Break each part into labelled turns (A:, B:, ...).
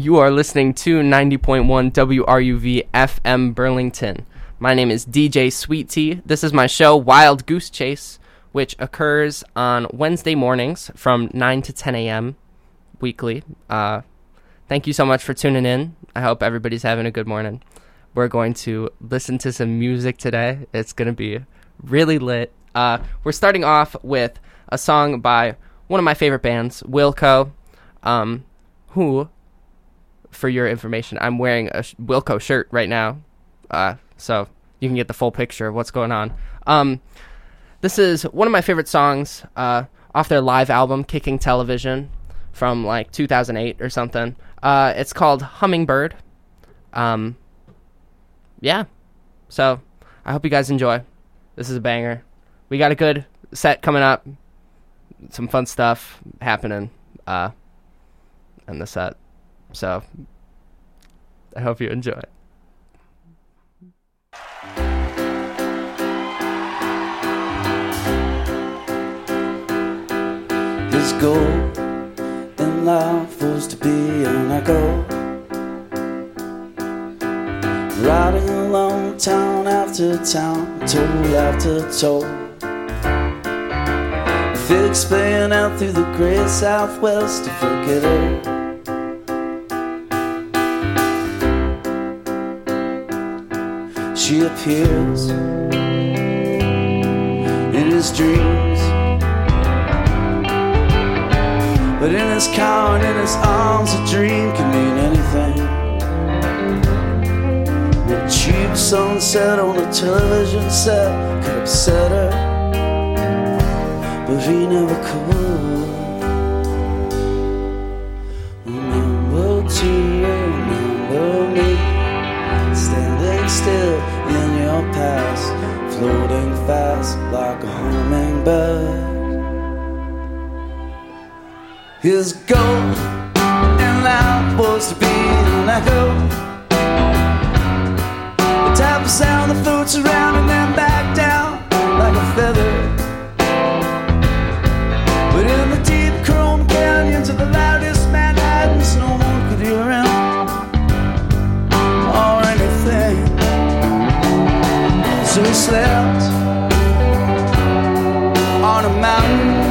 A: You are listening to 90.1 WRUV FM Burlington. My name is DJ Sweet Tea. This is my show, Wild Goose Chase, which occurs on Wednesday mornings from 9 to 10 a.m. weekly. Thank you so much for tuning in. I hope everybody's having a good morning. We're going to listen to some music today. It's going to be really lit. We're starting off with a song by one of my favorite bands, Wilco, who, for your information, I'm wearing a Wilco shirt right now, so you can get the full picture of what's going on. This is one of my favorite songs off their live album, Kicking Television, from like 2008 or something. It's called Hummingbird. Yeah, so I hope you guys enjoy. This is a banger. We got a good set coming up, some fun stuff happening in the set, so I hope you enjoy.
B: His goal in life was to be an echo, riding along town after town, toll after toll, fix playing out through the great Southwest to forget her. She appears in his dreams, but in his car and in his arms a dream can mean anything. The cheap sunset on a television set could upset her, but he never could. Remember to remember me, standing still in your past, floating fast like a hummingbird. His goal in life was to be an echo, the type of sound that floats around and then back down like a feather. But in the deep chrome canyons of the loudest Manhattans, no one could hear him or anything. So he slept on a mountain,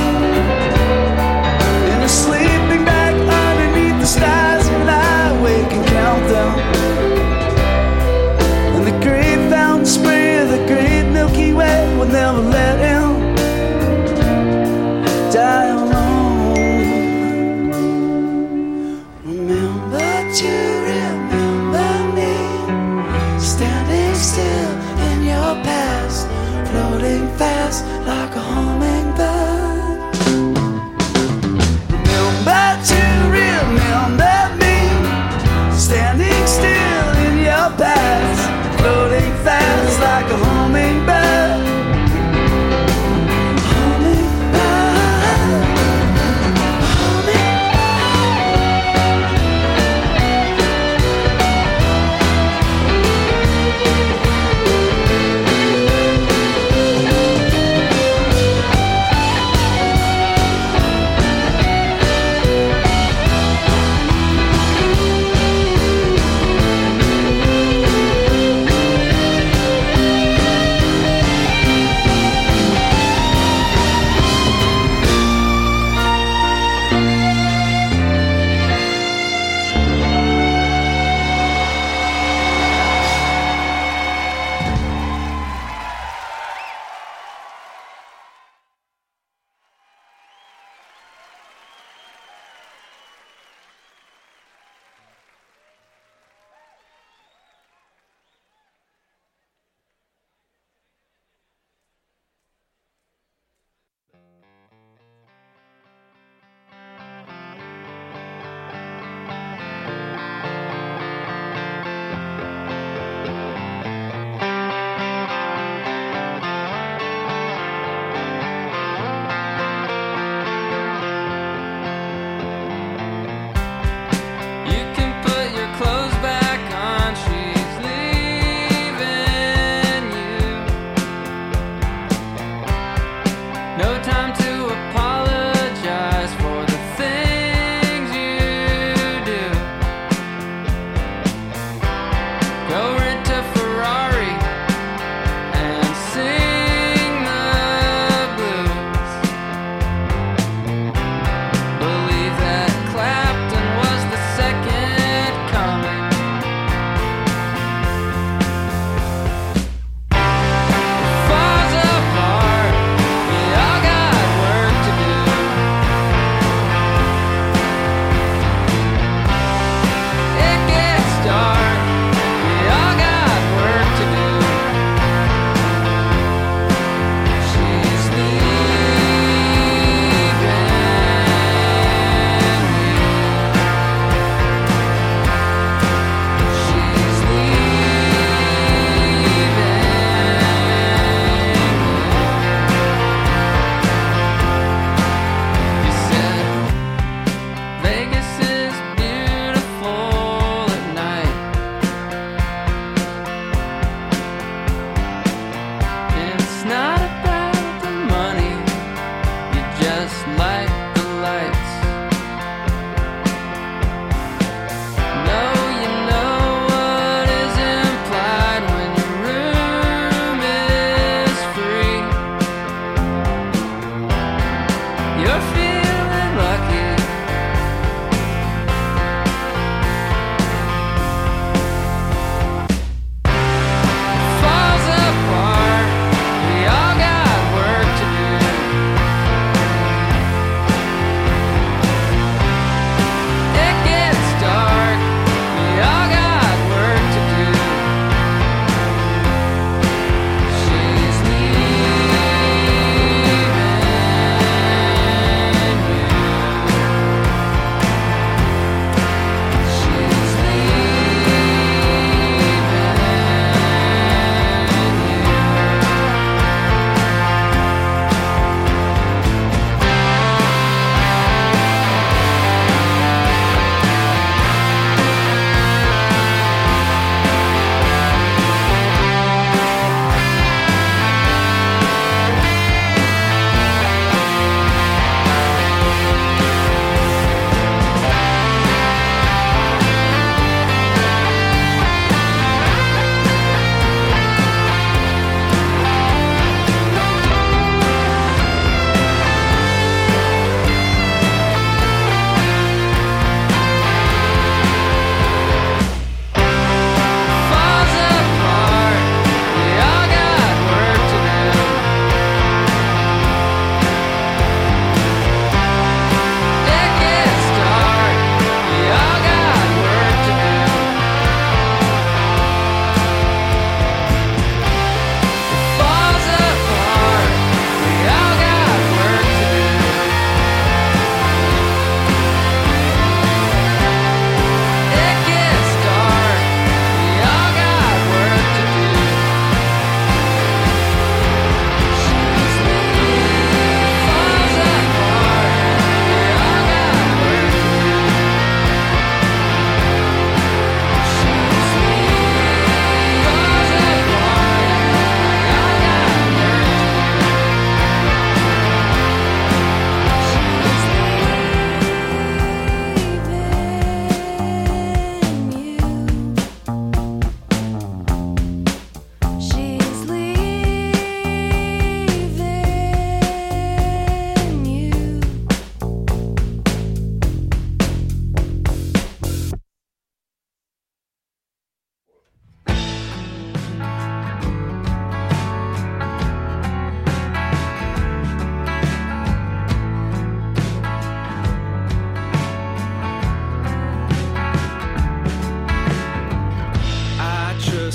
B: in a sleeping bag underneath the stars, and lie awake and count them. And the great fountain spray of the great Milky Way will never let him die alone. Remember to remember me, standing still in your past, floating fast like a hummingbird.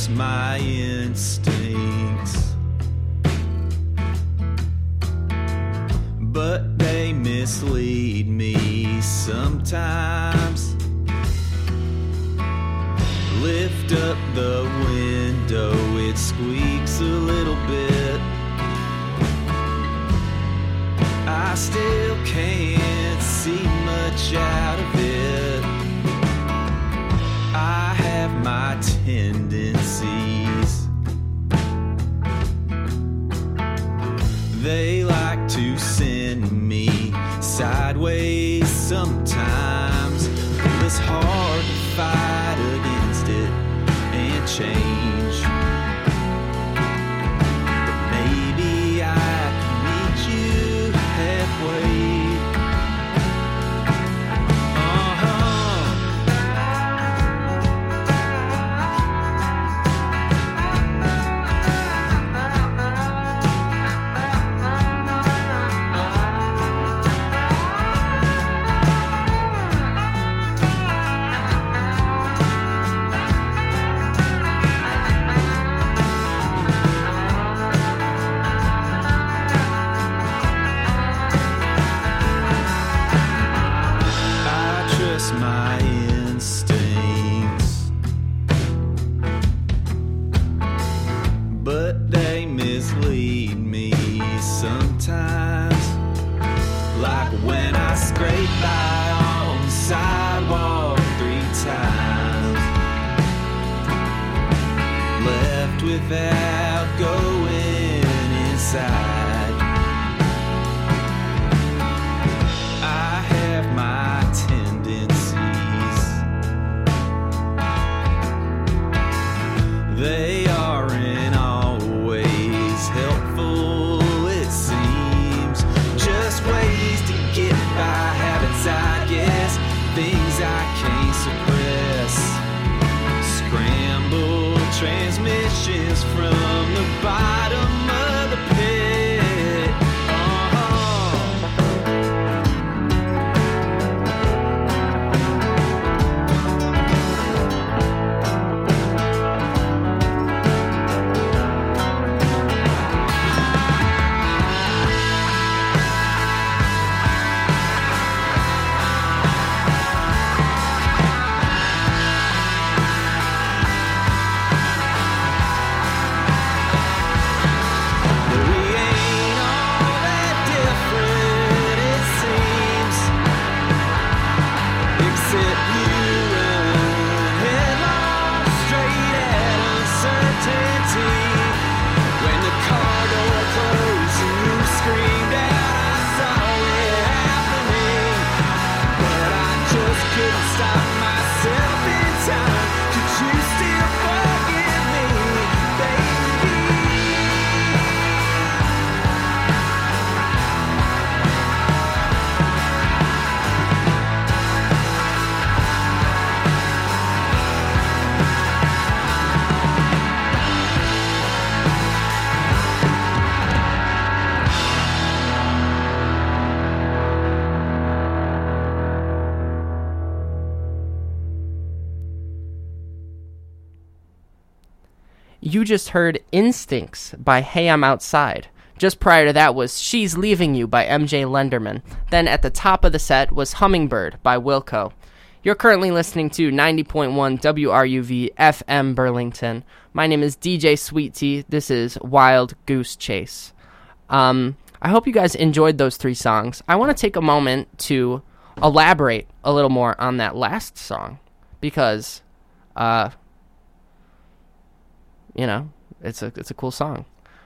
C: trust my instincts, but they mislead me sometimes. Lift up the window, it squeaks a little bit. I still can't see much out of it. I have my tendencies. They like to send me sideways sometimes. Well, it's hard to fight against it and change. But maybe I can meet you halfway. My instincts, but they mislead me sometimes. Like when I scrape by on the sidewalk 3 times, left without going inside. I have my they aren't always helpful, it seems. Just ways to get by, habits I guess, things I can't suppress. Scrambled transmissions from the bottom of the pit.
A: You just heard Instincts by Hey I'm Outside. Just prior to that was She's Leaving You by MJ Lenderman. Then at the top of the set was Hummingbird by Wilco. You're currently listening to 90.1 WRUV FM Burlington. My name is DJ Sweet Tea. This is Wild Goose Chase. I hope you guys enjoyed those 3 songs. I want to take a moment to elaborate a little more on that last song because, you know, it's a cool song.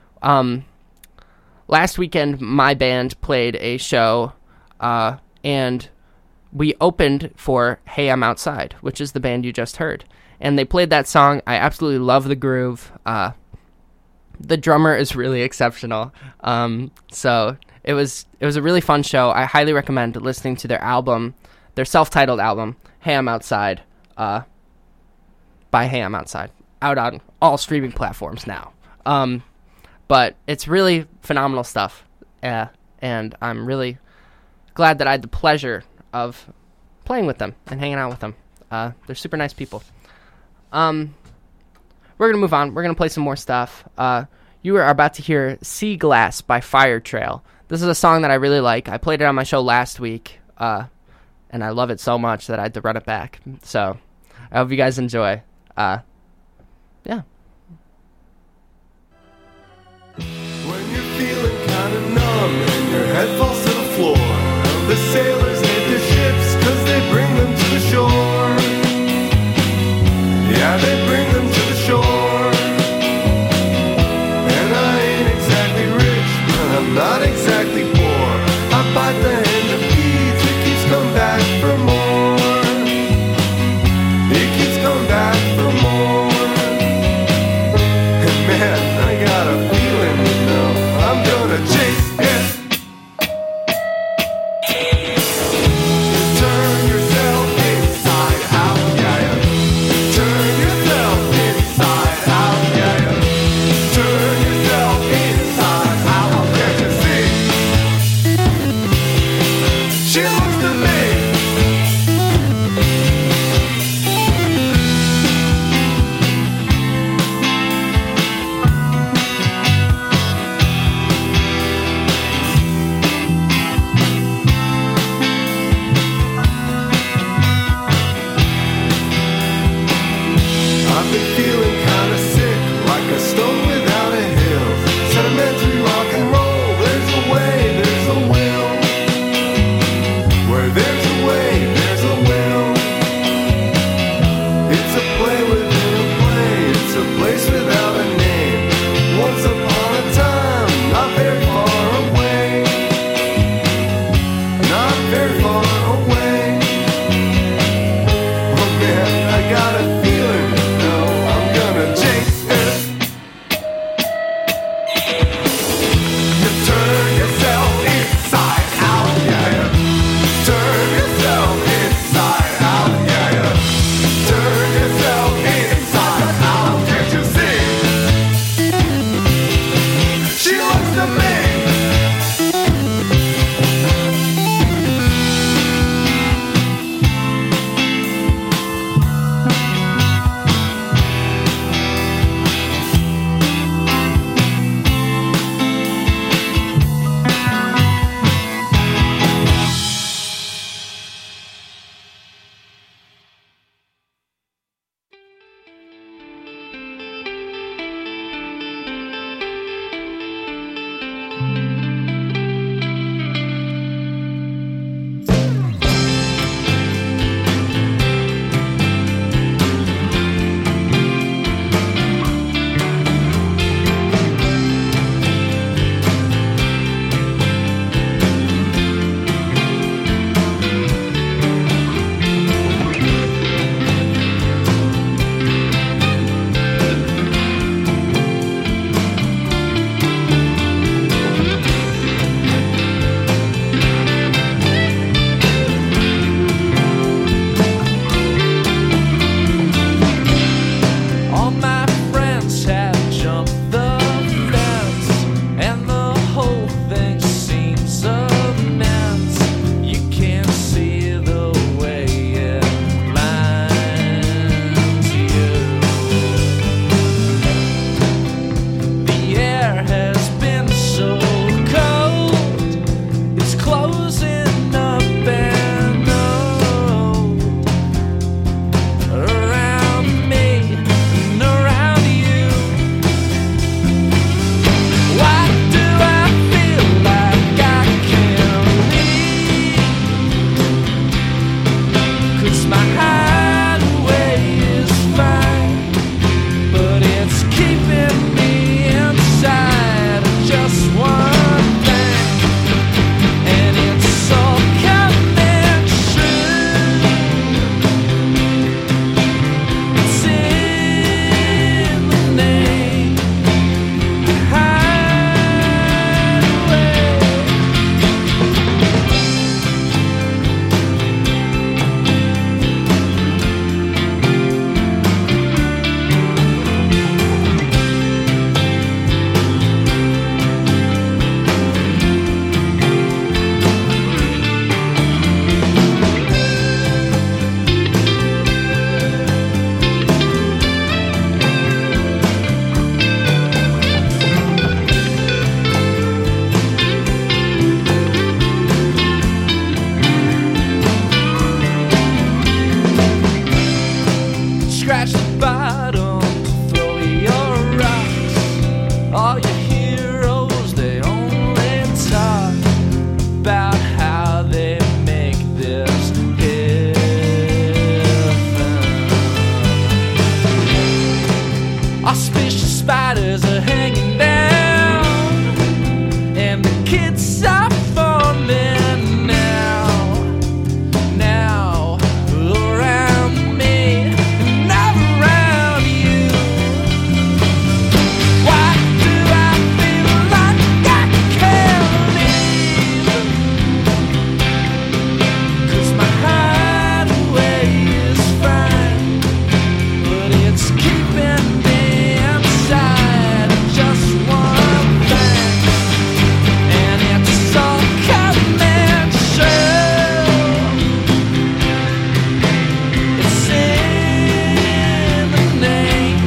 A: Last weekend, my band played a show, and we opened for Hey I'm Outside, which is the band you just heard. And they played that song. I absolutely love the groove. The drummer is really exceptional. So it was a really fun show. I highly recommend listening to their album, their self-titled album, Hey I'm Outside, by Hey I'm Outside, out on all streaming platforms now. But it's really phenomenal stuff, and I'm really glad that I had the pleasure of playing with them and hanging out with them. They're super nice people. we're gonna move on. We're gonna play some more stuff. You are about to hear "Sea Glass" by Fire Trail. This is a song that I really like. I played it on my show last week, and I love it so much that I had to run it back. So I hope you guys enjoy. Yeah.
D: When you're feeling kinda numb and your head falls to the floor, the sailors hate their ships 'cause they bring them to the shore. Yeah, they bring them to the shore. And I ain't exactly rich, but I'm not exactly poor. I bite the hand that feeds, it keeps coming back for more. It keeps coming back for more. And man, I got a feeling, you know, I'm gonna chase it. Turn yourself inside out, yeah, yeah. Turn yourself inside out, yeah, yeah. Turn yourself inside out, can't you see? She looks to me. I've been feeling kinda sick, like a stone without a hill. Sedimentary rock and roll, there's a way, there's a will. Where there's a way, there's a will. It's a play within a play, it's a place without a name. Once upon a time, not very far away. Not very far away. Oh man, I got a feeling, you know, I'm
C: All your heroes, they only talk about how they make this heaven. Auspicious spiders are hanging down, and the kids are forming now around me and around you. Why do I feel like I can't leave? 'Cause my hideaway is fine, but it's keeping me inside just one thing, and it's all coming true. It's in the name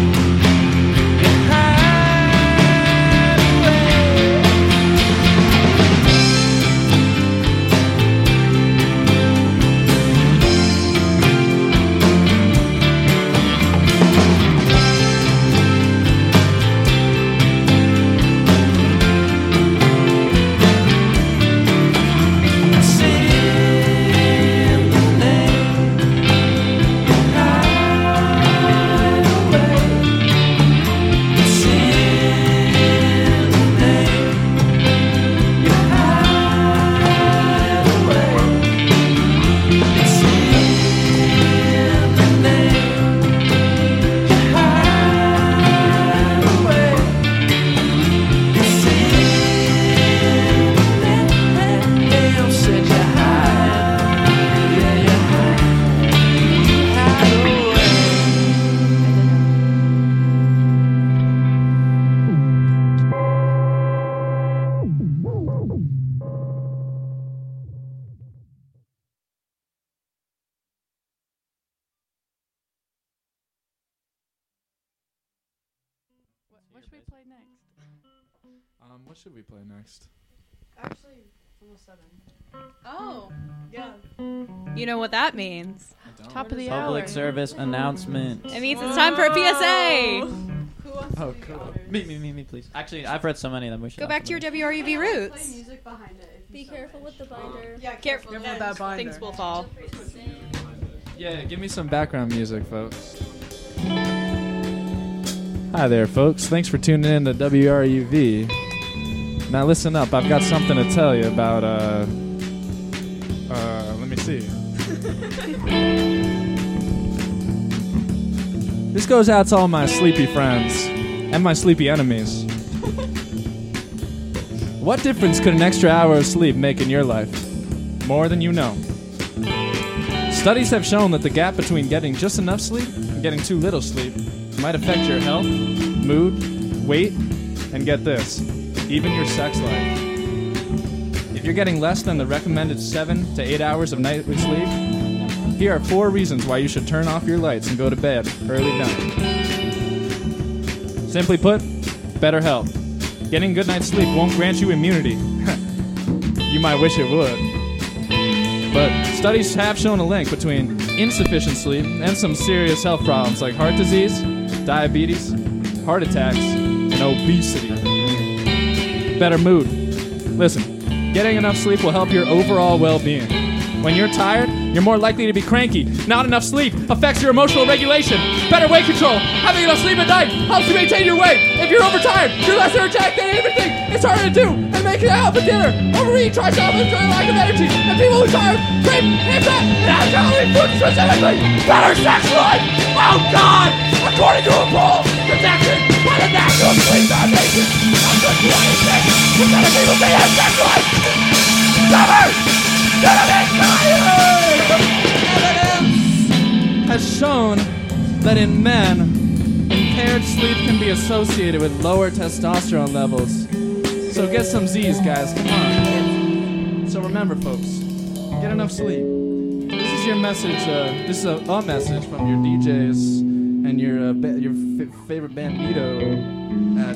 E: What should we play next?
F: What should we play next?
E: Actually, almost 7.
G: Oh,
E: Yeah.
G: you know what that means?
E: Top of the
H: Public
E: hour.
H: service announcement.
G: It means it's time for a PSA.
E: Who wants to
H: Oh,
E: do the
H: cool.
E: honors?
H: Me, please. Actually, I've read so many of them. We should
G: Go
H: have
G: back to your
H: somebody.
G: WRUV
E: Play
G: roots.
E: music behind it. if you
I: Be
E: so
I: careful
E: wish.
I: with the binder.
E: Yeah,
G: Careful
E: careful.
G: with
E: that
G: binder. Things will fall.
F: Yeah, give me some background music, folks. Hi there, folks. Thanks for tuning in to WRUV. Now listen up. I've got something to tell you about, let me see. This goes out to all my sleepy friends and my sleepy enemies. What difference could an extra hour of sleep make in your life? More than you know. Studies have shown that the gap between getting just enough sleep and getting too little sleep might affect your health, mood, weight, and get this, even your sex life. If you're getting less than the recommended 7 to 8 hours of nightly sleep, here are 4 reasons why you should turn off your lights and go to bed early night. Simply put, better health. Getting good night's sleep won't grant you immunity. You might wish it would. But studies have shown a link between insufficient sleep and some serious health problems like heart disease, diabetes, heart attacks, and obesity. Better mood. Listen, getting enough sleep will help your overall well-being. When you're tired, you're more likely to be cranky. Not enough sleep affects your emotional regulation. Better weight control. Having enough sleep at night helps you maintain your weight. If you're overtired, you're less energetic than everything. It's harder to do and make it out for dinner. Overeating tries to almost a lack of energy. And people who are tired, crave, and fat, and alcohol-eating food specifically. Better sex life. Oh God! According to a poll protected by the National Sleep Foundation, up to 26% of people say have sex life. Never! Evidence has shown that in men, impaired sleep can be associated with lower testosterone levels. So get some Z's, guys. Come on. So remember, folks, get enough sleep. This is your message. This is a message from your DJs and your favorite bandito at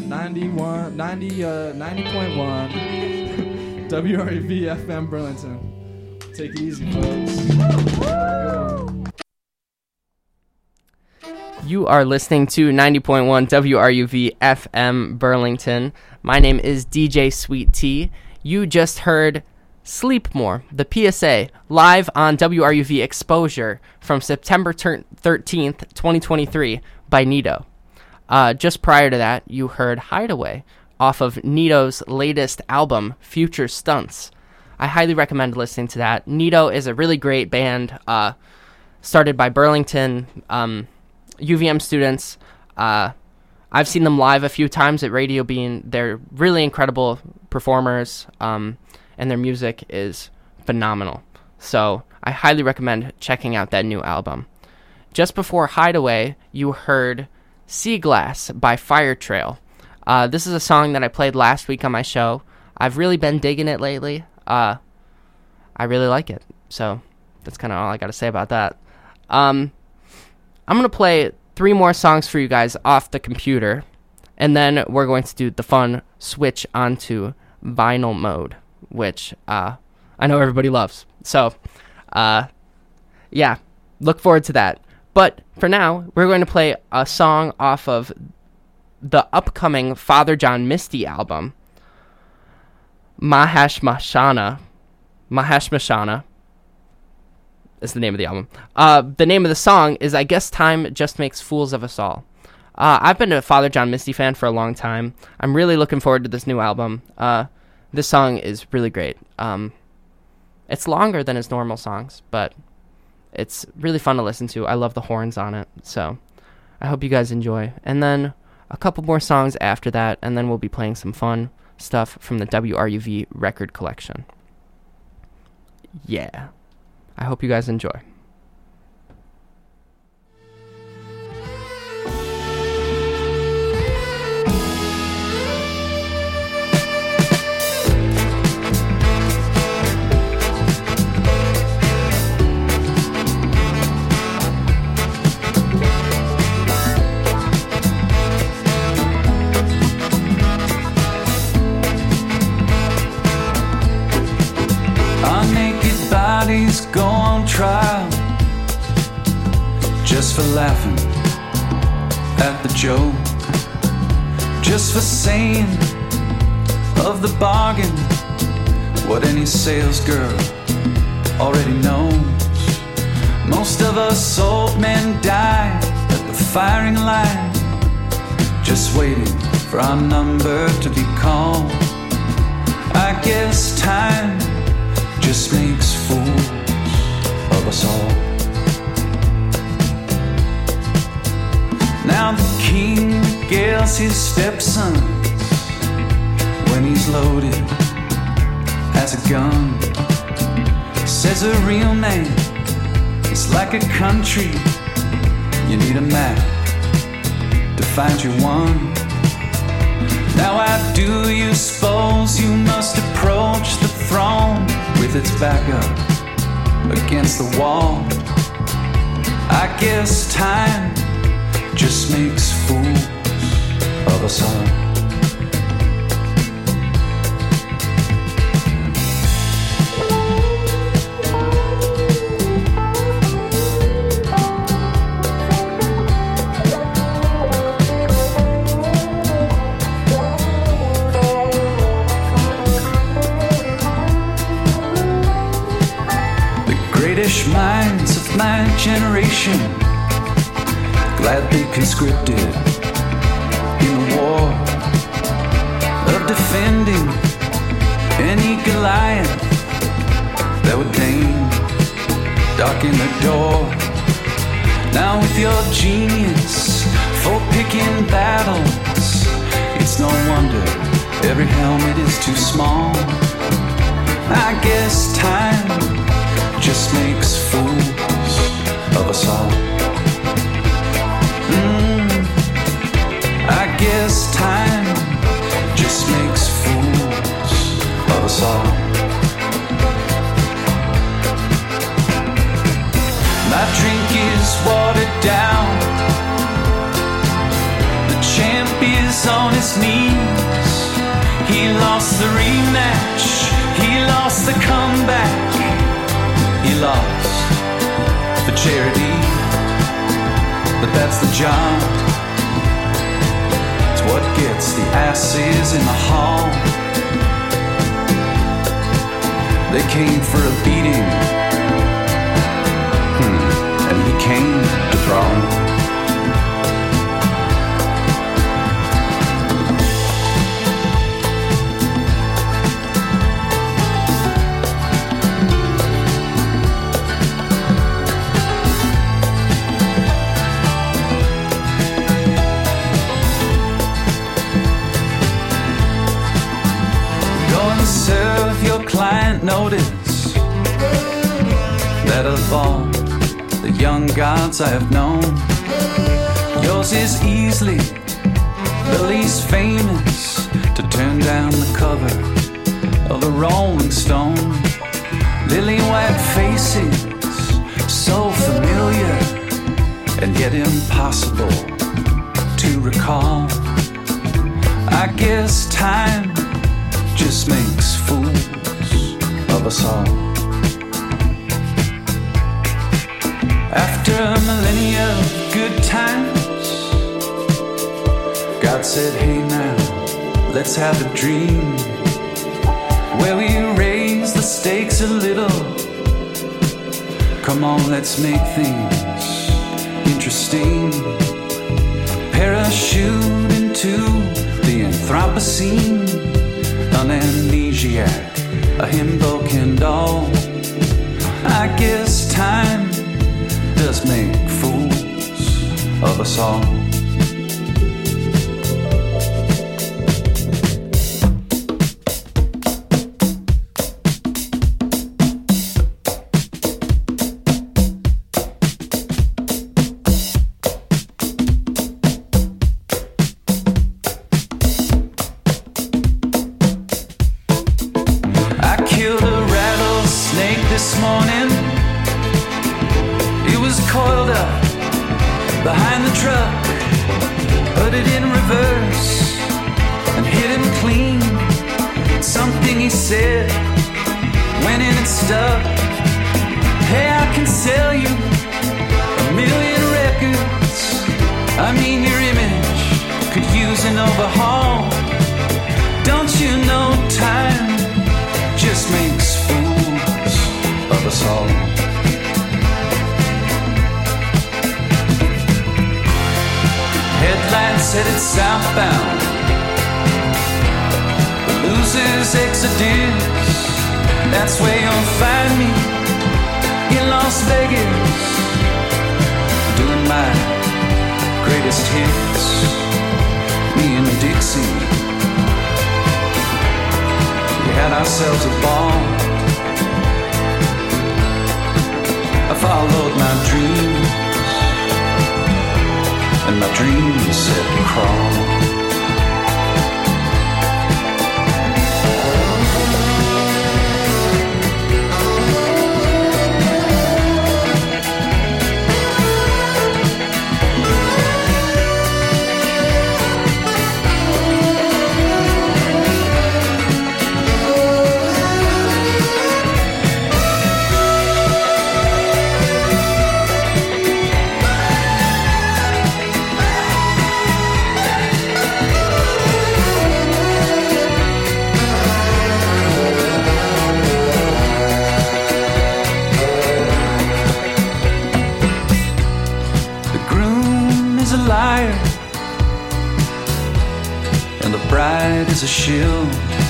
F: 90.1 WREV FM Burlington. Take it easy, folks.
A: You are listening to 90.1 WRUV FM Burlington. My name is DJ Sweet Tea. You just heard Sleep More, the PSA, live on WRUV Exposure from September 13th, 2023 by Nito. Just prior to that, you heard Hideaway off of Nito's latest album, Future Stunts. I highly recommend listening to that. Nito is a really great band, started by Burlington UVM students. I've seen them live a few times at Radio Bean. They're really incredible performers, and their music is phenomenal. So I highly recommend checking out that new album. Just before Hideaway, you heard Sea Glass by Fire Trail. This is a song that I played last week on my show. I've really been digging it lately. I really like it. So that's kind of all I got to say about that. I'm going to play 3 more songs for you guys off the computer, and then we're going to do the fun switch onto vinyl mode, which I know everybody loves. So, yeah, look forward to that. But for now, we're going to play a song off of the upcoming Father John Misty album, Mahashmashana is the name of the album. The name of the song is I Guess Time Just Makes Fools of Us All. I've been a Father John Misty fan for a long time. I'm really looking forward to this new album. This song is really great. It's longer than his normal songs, but it's really fun to listen to. I love the horns on it, so I hope you guys enjoy. And then a couple more songs after that, and then we'll be playing some fun stuff from the WRUV record collection. Yeah. I hope you guys enjoy.
C: Our naked bodies go on trial just for laughing at the joke, just for saying of the bargain what any sales girl already knows. Most of us old men die at the firing line, just waiting for our number to be called. I guess time just makes fools of us all. Now the king regales his stepson when he's loaded as a gun. Says a real man is like a country, you need a map to find your one. Now how do you suppose you must approach the throne with its back up against the wall? I guess time just makes fools of us all. British minds of my generation gladly conscripted in the war of defending any Goliath that would deign darken the door. Now with your genius for picking battles, it's no wonder every helmet is too small. I guess time just makes fools of us all. I guess time just makes fools of us all. My drink is watered down, the champ is on his knees. He lost the rematch, he lost the comeback, he lost for charity. but that's the job. It's what gets the asses in the hall. They came for a beating, and he came to throne. Serve your client notice that of all the young gods I have known, yours is easily the least famous to turn down the cover of the Rolling Stone. Lily white faces, so familiar and yet impossible to recall. I guess time just makes fools of us all. After a millennia of good times, God said, hey now, let's have a dream where we raise the stakes a little. Come on, let's make things interesting. Parachute into the Anthropocene, an amnesiac, a himbo doll. I guess time does make fools of us all. A shill.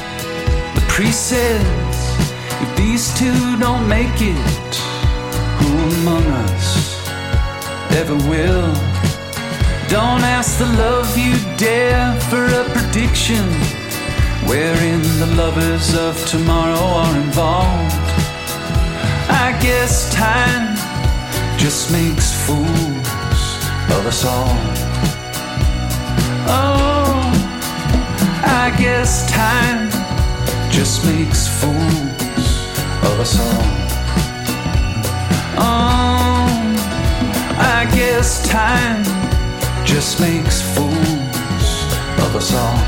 C: The priest says, if these two don't make it, who among us ever will? Don't ask the love you dare for a prediction wherein the lovers of tomorrow are involved. I guess time just makes fools of us all. Oh, I guess time just makes fools of us all. Oh, I guess time just makes fools of us all.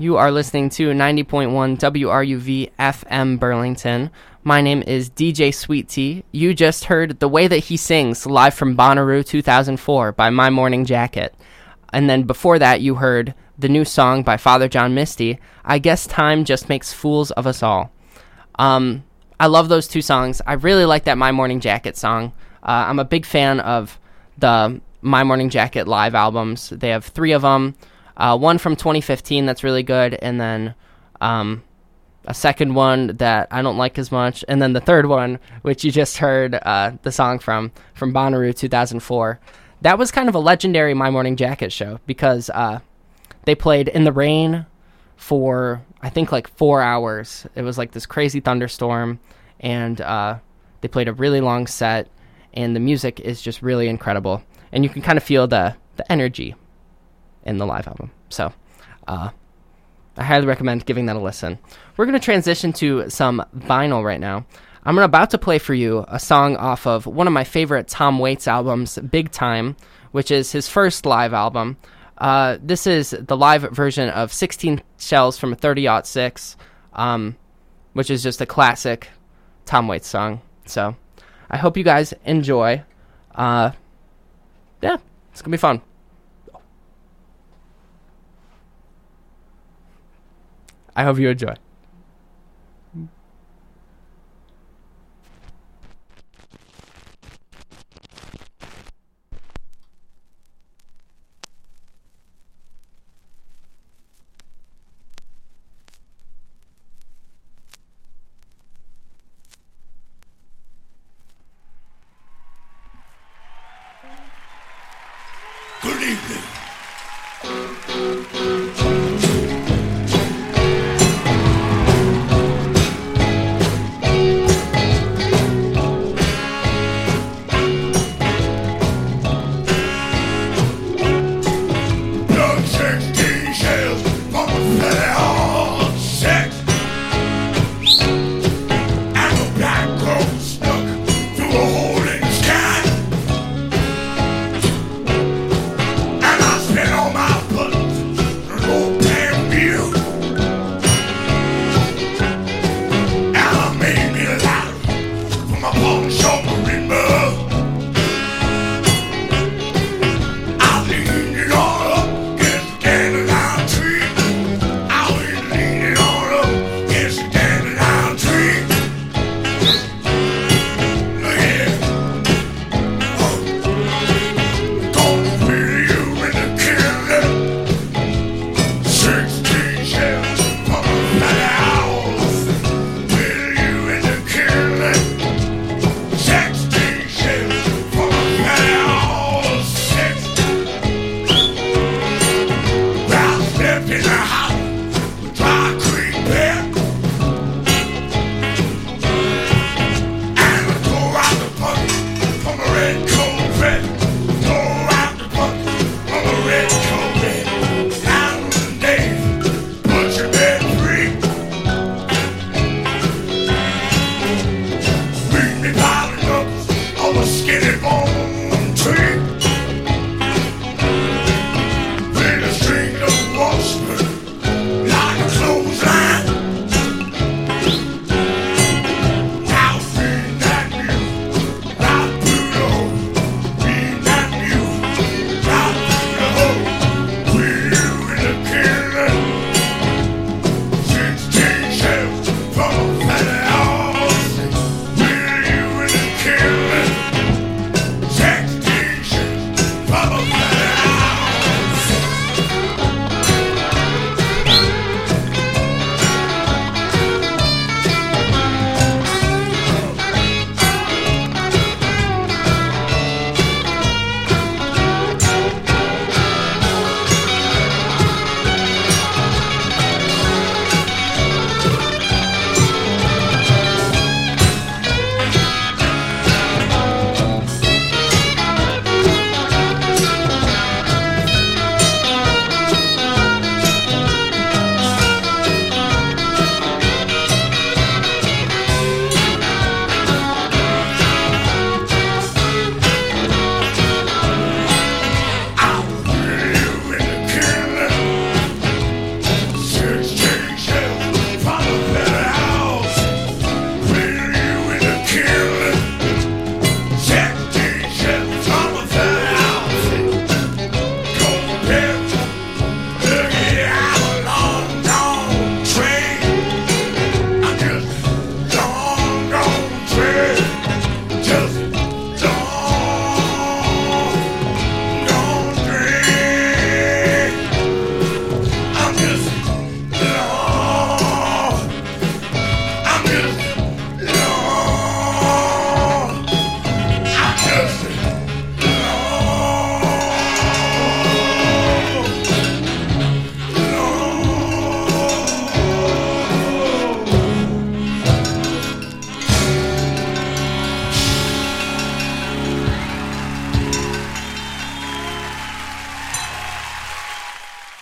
A: You are listening to 90.1 WRUV FM Burlington. My name is DJ Sweet Tea. You just heard The Way That He Sings live from Bonnaroo 2004 by My Morning Jacket. And then before that, you heard the new song by Father John Misty, I Guess Time Just Makes Fools of Us All. I love those two songs. I really like that My Morning Jacket song. I'm a big fan of the My Morning Jacket live albums. They have 3 of them. One from 2015 that's really good, and then a second one that I don't like as much, and then the third one, which you just heard the song from Bonnaroo 2004. That was kind of a legendary My Morning Jacket show because they played in the rain for, I think, like 4 hours. It was like this crazy thunderstorm, and they played a really long set, and the music is just really incredible. And you can kind of feel the energy in the live album. So I highly recommend giving that a listen. We're going to transition to some vinyl right now. I'm about to play for you a song off of one of my favorite Tom Waits albums, Big Time, which is his first live album. This is the live version of 16 Shells from a 30-06, which is just a classic Tom Waits song. So I hope you guys enjoy. Yeah, it's going to be fun. I hope you enjoy.
D: Good evening.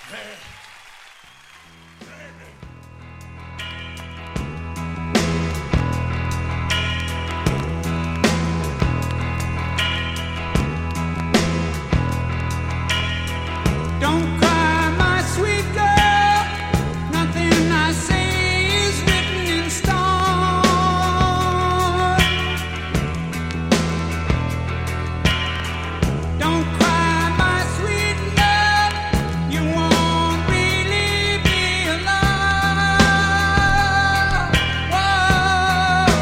B: Don't cry, my sweet girl. Nothing I say is written in stone. Don't cry, my sweet love. You won't really be alone. Whoa.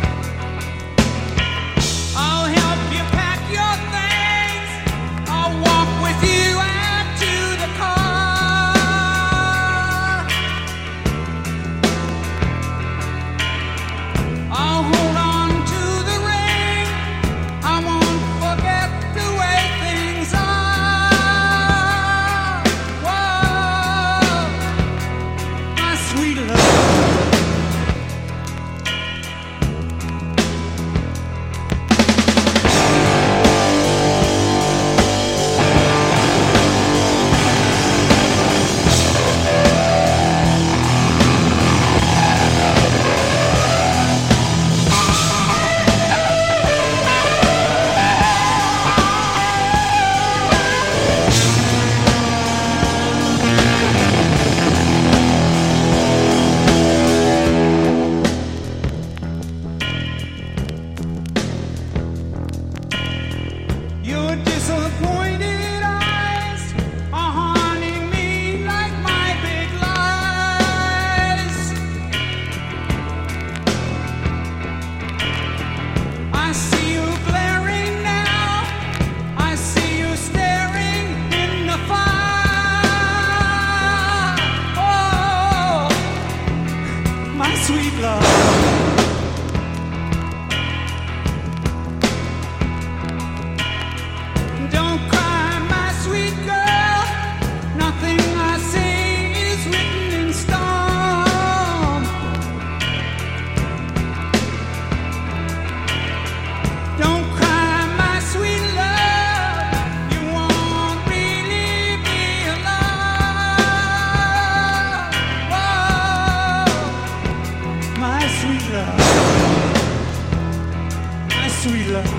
B: I'll help you pack your things. I'll walk with you out to the car. I'll hold on to the ring. I won't forget the way things are. Whoa, my sweet love. Your disappointed eyes are haunting me like my big lies. I see you glaring now. I see you staring in the fire. Oh, my sweet love. Don't cry, my sweet girl. Nothing I say is written in stone. Don't cry, my sweet love. You won't really be alone. Whoa, my sweet love. My sweet love.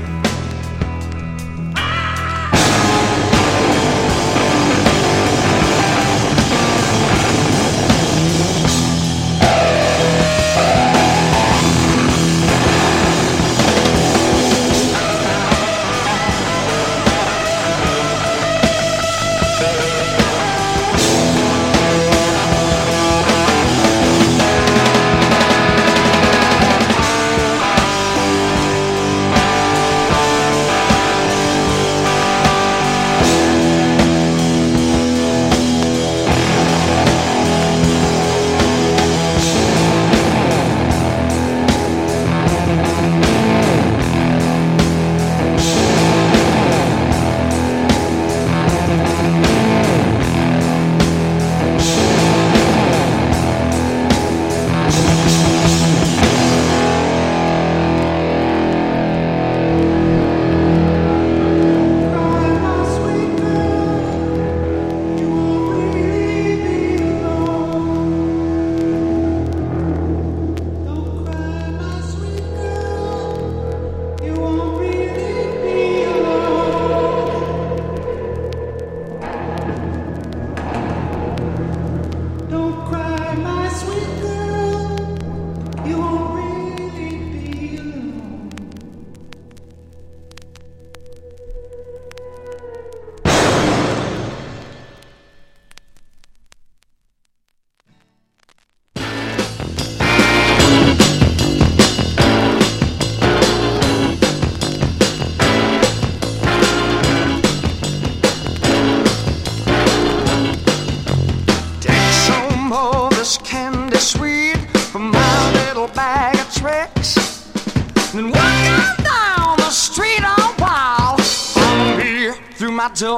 I: my door.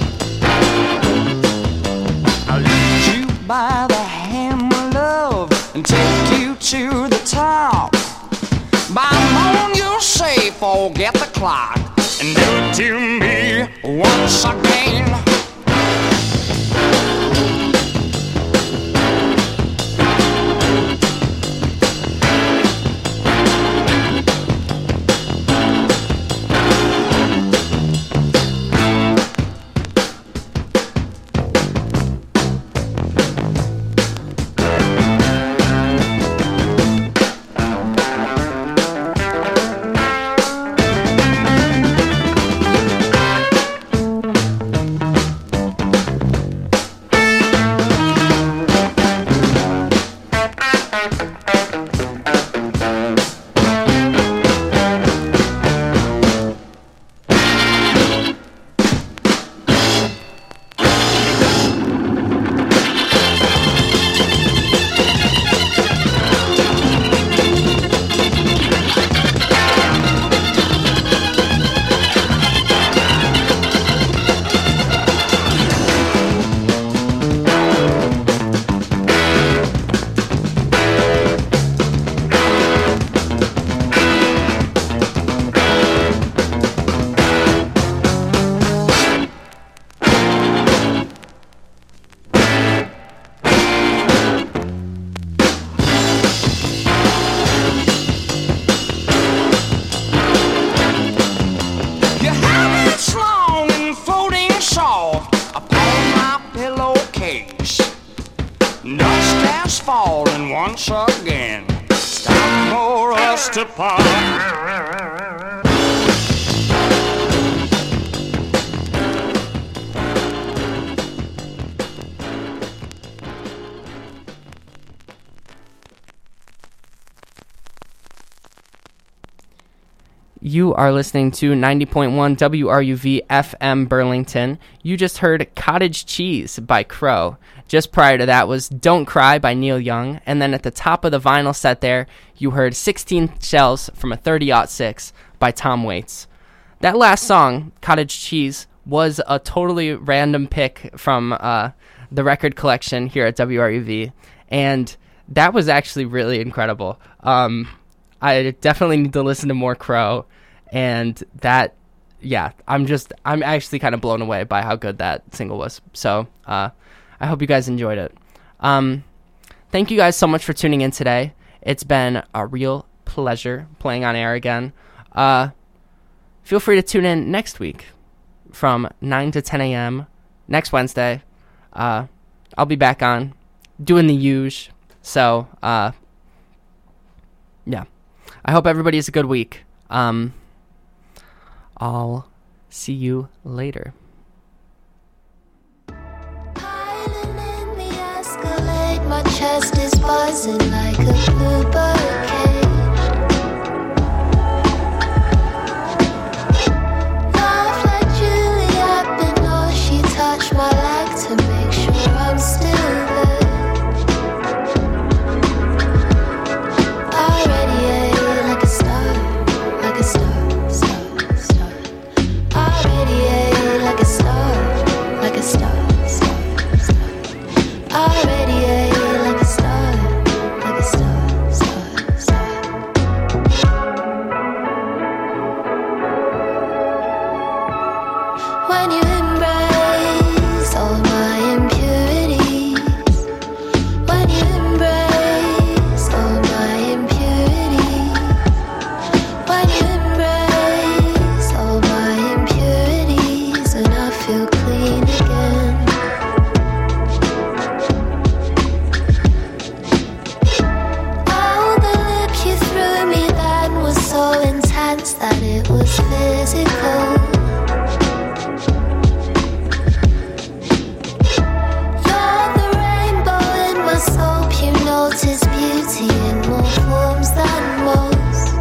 I: By the hand, my love, and take you to the top. By morning you'll say, forget the clock, and do it to me once again. Falling once again. It's time for us to part.
A: You are listening to 90.1 WRUV FM Burlington. You just heard Cottage Cheese by Crow. Just prior to that was Don't Cry by Neil Young. And then at the top of the vinyl set there, you heard 16 Shells from a 30-06 by Tom Waits. That last song, Cottage Cheese, was a totally random pick from the record collection here at WRUV. And that was actually really incredible. I definitely need to listen to more Crow. And that, yeah, I'm actually kind of blown away by how good that single was. So, I hope you guys enjoyed it. Thank you guys so much for tuning in today. It's been a real pleasure playing on air again. Feel free to tune in next week from 9 to 10 a.m. next Wednesday. I'll be back on doing the usual. So, yeah. I hope everybody has a good week. I'll see you later.
J: Piling in the Escalade, my chest is buzzing like a bluebird cage. Laugh like Juliet Binoche, she touched my leg to make sure I'm still there. I radiate like a star, like a star, star, star. I radiate like a star, like a star, star, star. I radiate like a star, like a star, star, star. When you embrace all my impurities, when you embrace all my impurities, when you embrace all my impurities, and I feel clean again. Oh, the look you threw me then was so intense that it was physical. You're the rainbow in my soap. You notice beauty in more forms than most.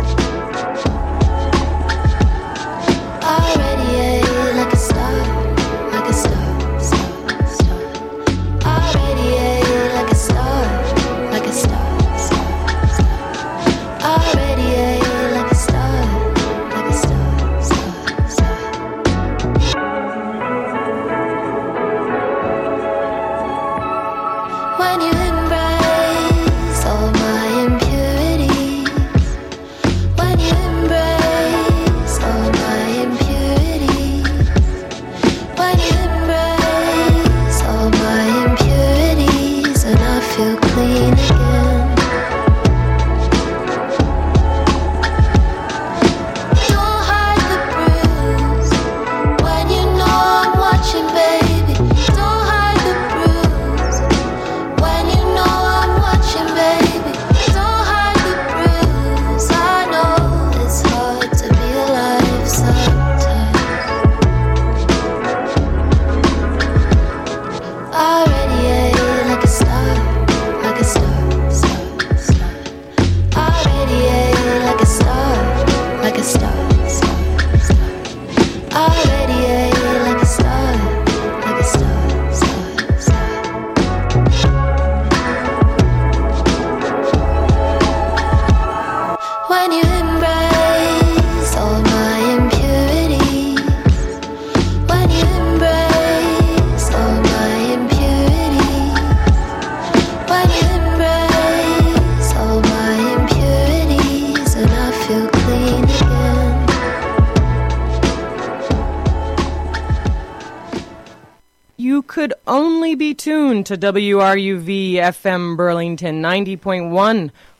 J: I radiate like a star, like a star, star, star. I radiate like a star, like a star, star, star. I radiate like a star, like a star, star, star.
K: only be tuned to WRUV FM Burlington 90.1,